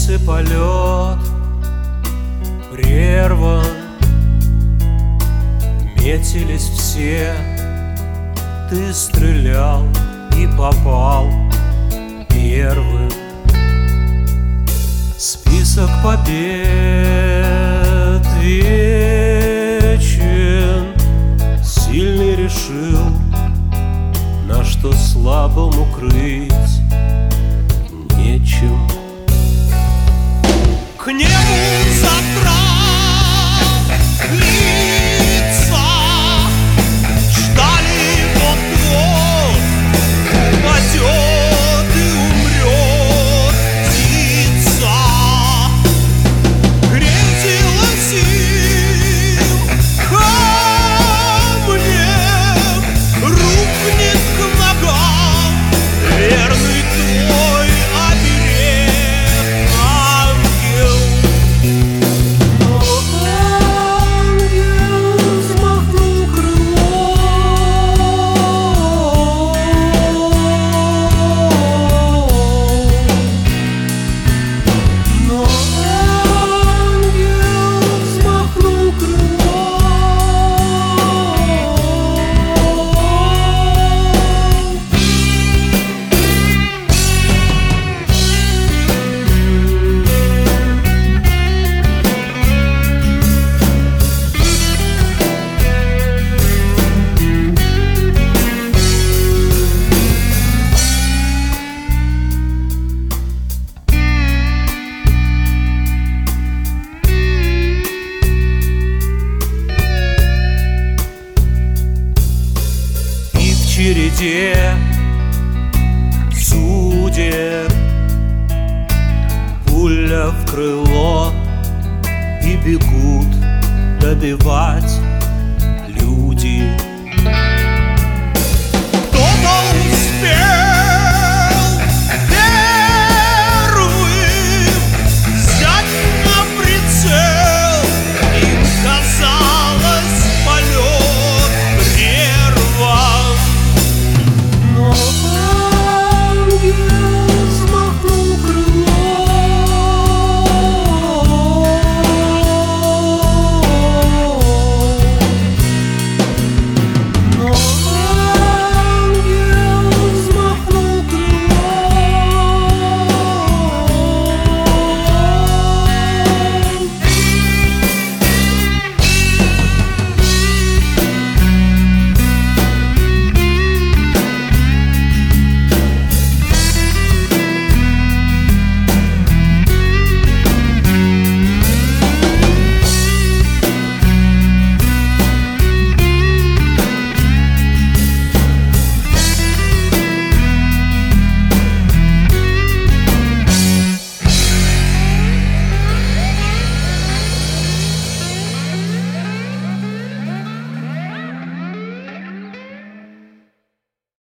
птицы полет прерван, метились все, ты стрелял и попал первым. Список побед вечен, сильный решил, на что слабому крыть нечем. К небу задрав лица, ждали вот-вот упадет и умрет птица. Грезилась им камнем, рухнет к ногам верный твой оберег, ангел. Но ангел взмахнул крылом, но ангел взмахнул в череде судеб пуля в крыло, и бегут добивать